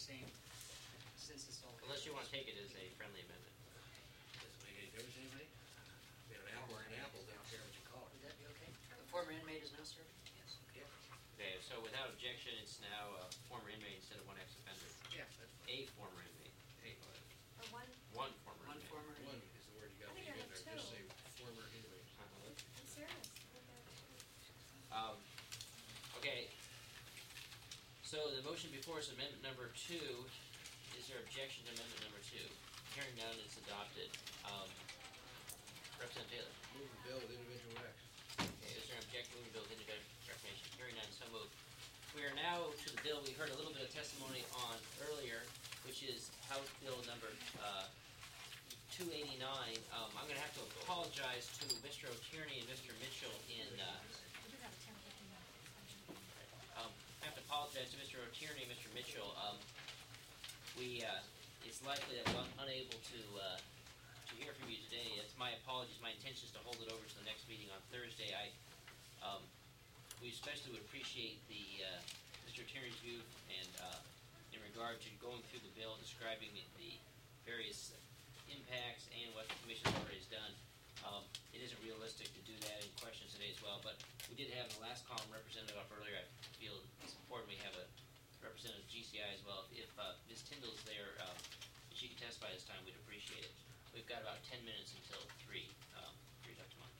same since it's all. Unless you want to take it as a friendly amendment. Doesn't make any difference to anybody? An apple or an apple, don't care what you call it. Would that be okay? The former inmate is now serving? Yes. Yeah, Okay, so without objection, it's now a former inmate instead of one ex-offender. yeah, that's fine. A former inmate. Hey, Or one, One former One inmate. former one inmate. is the word you got I to think leave I in there, have just two. say former inmate. I'm serious. Okay. So the motion before us, amendment number 2. Is there objection to amendment number 2? Hearing none, it's adopted. Representative Taylor. Move the bill with individual X. Okay, is there an objection to moving the bill with individual reformation? Hearing none, so moved. We are now to the bill we heard a little bit of testimony on earlier, which is House Bill number 289. I'm going to have to apologize to Mr. O'Tierney and Mr. Mitchell in. We do have a 10-15 minute extension. I have to apologize to Mr. O'Tierney and Mr. Mitchell. It's likely that we're unable to hear from you today. It's my apologies. My intention is to hold it over to the next meeting on Thursday. We especially would appreciate Mr. O'Tierney's view and in regard to going through the bill, describing the various impacts and what the commission already has done. It isn't realistic to do that in questions today as well, but we did have in the last column representative up earlier. I feel it's important we have a representative of GCI as well. If Ms. Tyndall's there, if she could testify this time, we'd appreciate it. We've got about 10 minutes until 3. 3 Dr. Monk.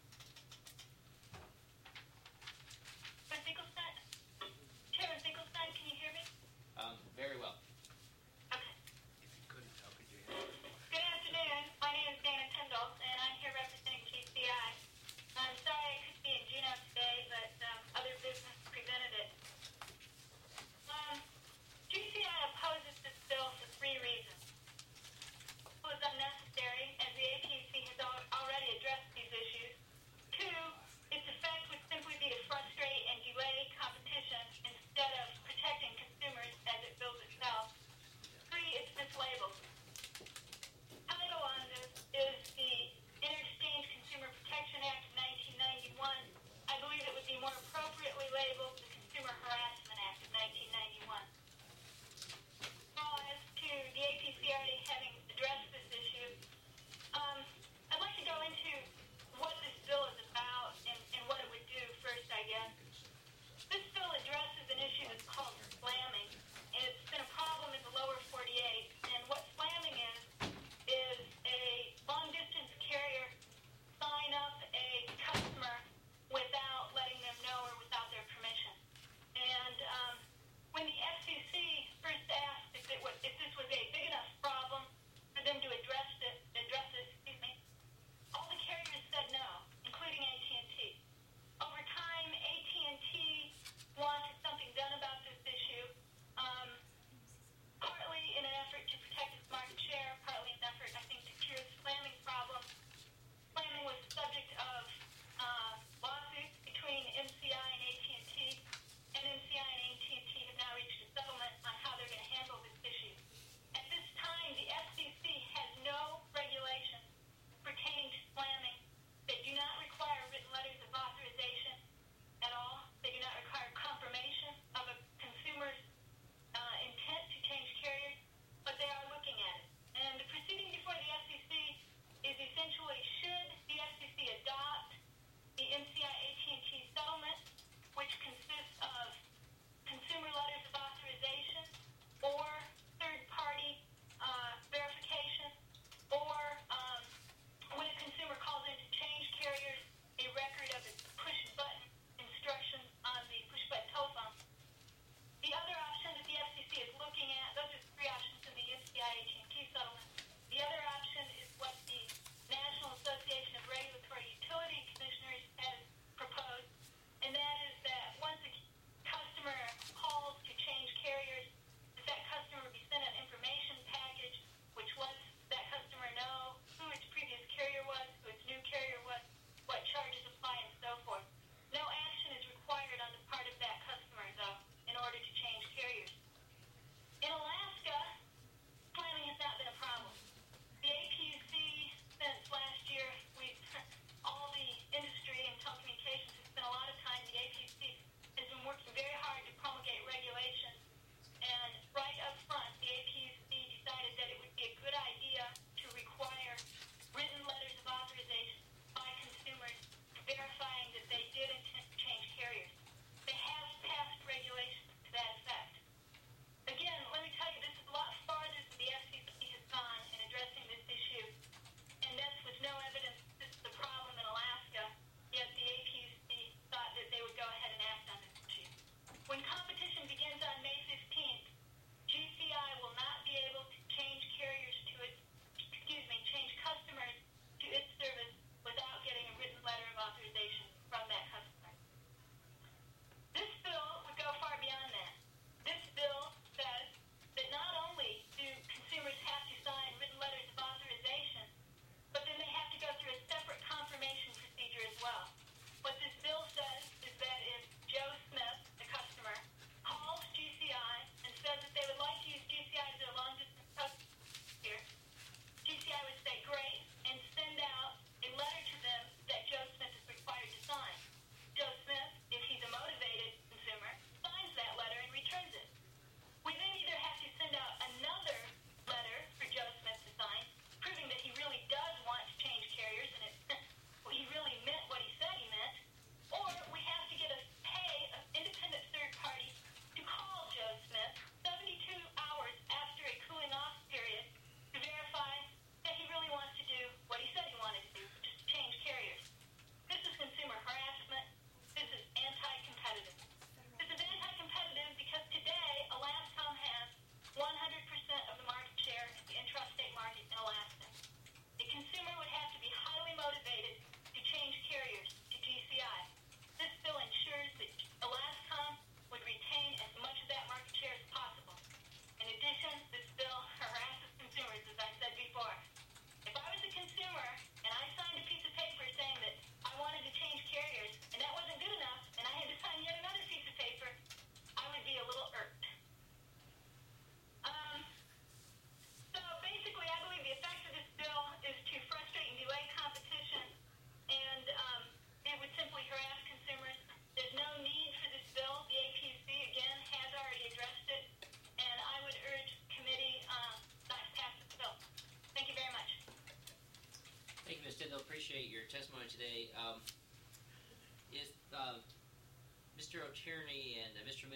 Finkelstein? Chairman Finkelstein, can you hear me? Very well. Okay. If you couldn't, how could you handle it? Good afternoon. My name is Dana Tyndall, and I'm here representing GCI. I'm sorry I couldn't be in Juneau today, but other business prevented it. GCI opposes this bill for 3 reasons. It was unnecessary, as the APC has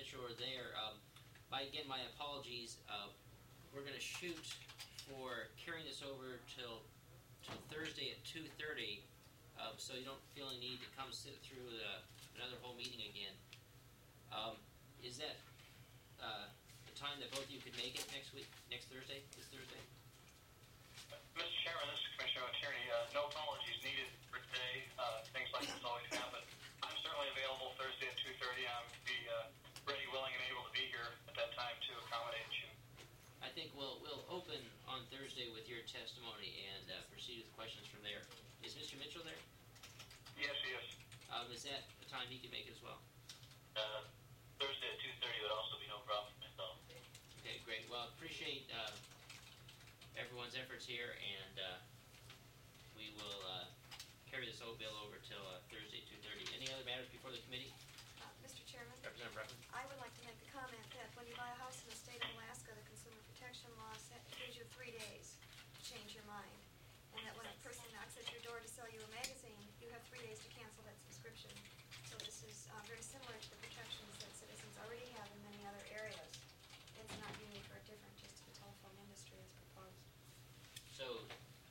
Mitchell are there. My apologies. We're going to shoot for carrying this over till Thursday at 2:30, so you don't feel any need to come sit through another whole meeting again. Is that the time that both of you could make it next Thursday? This Thursday? Mr. Chairman, this is Commissioner O'Tierney. No apologies needed for today. Things like this always happen. I'm certainly available Thursday at 2:30. I'm be ready, willing, and able to be here at that time to accommodate you. I think we'll open on Thursday with your testimony and proceed with questions from there. Is Mr. Mitchell there? Yes, he is. Is that the time he can make it as well? Thursday at 2:30 would also be no problem for myself. Okay, great. Well, appreciate everyone's efforts here, and we will carry this bill over till Thursday, 2:30. Any other matters before the committee? Mr. Chairman, Representative Bratton? I would like to make the comment that when you buy a house in the state of Alaska, the consumer protection law gives you 3 days to change your mind. And that when a person knocks at your door to sell you a magazine, you have 3 days to cancel that subscription. So this is very similar to the protections that citizens already have in many other areas. It's not unique or different just to the telephone industry as proposed. So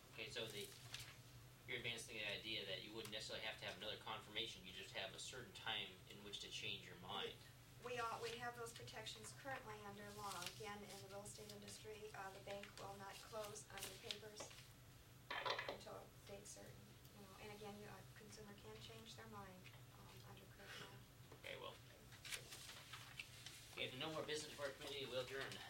you're advancing the idea that you wouldn't necessarily have to have another confirmation. You just have a certain time in which to change your mind. We have those protections currently under law. Again, in the real estate industry, the bank will not close on your papers until a date certain. And again, a consumer can change their mind under current law. Okay, well. Okay, if no more business for our committee, we'll adjourn.